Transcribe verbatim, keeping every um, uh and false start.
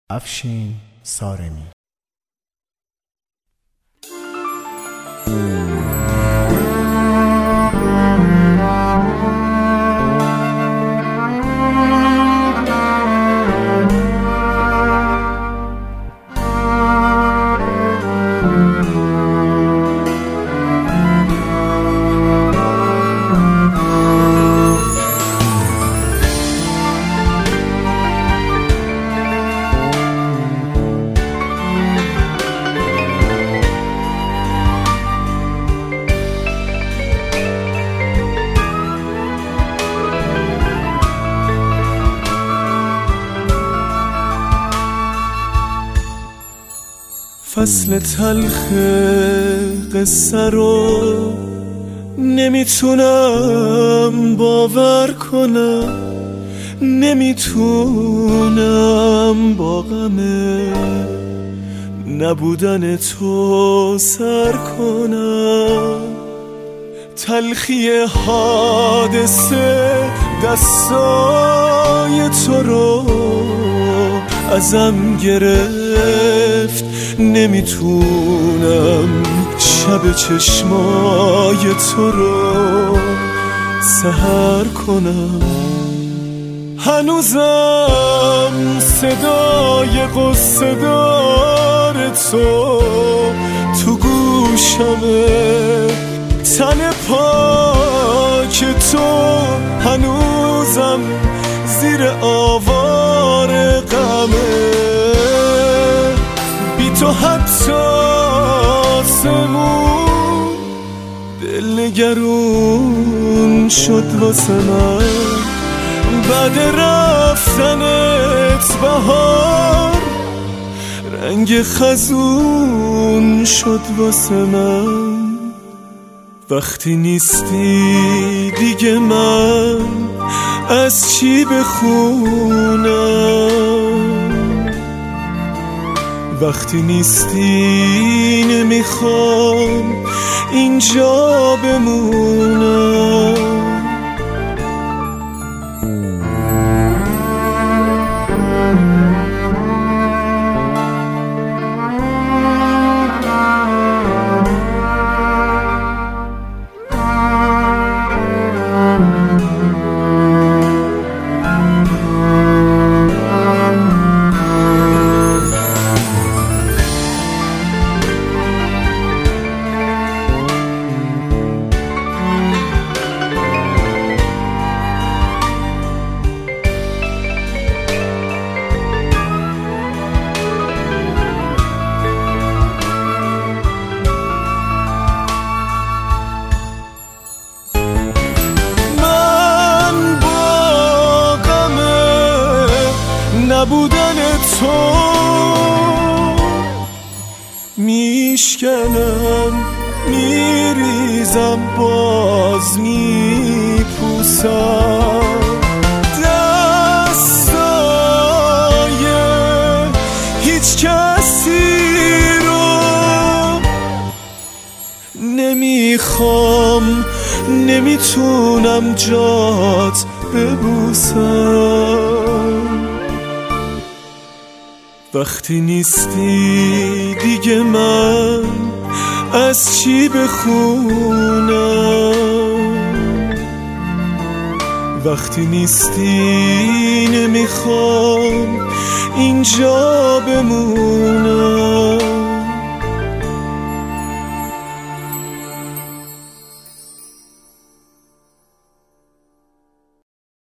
افشین سارمی. فصل تلخ قصه رو نمیتونم باور کنم، نمیتونم با غم نبودن تو سر کنم. تلخی حادثه دستای تو رو ازم گرفت، نمیتونم شب چشمای تو رو سحر کنم. هنوزم صدای قصه دار تو تو گوشمه، تن پاک تو هنوزم زیر آوار غمه. بی تو حتی آسمون دلنگرون شد واسه من، بعد رفتنت بهار رنگ خزون شد واسه من. وقتی نیستی دیگه من از چی بخونم، وقتی نیستی نمیخوام اینجا بمونم. نبودن تو میشکنم، میریزم، باز میپوسم. دستای هیچ کسی رو نمیخوام، نمیتونم جات ببوسم. وقتی نیستی دیگه من از چی بخونم، وقتی نیستی نمیخوام اینجا بمونم.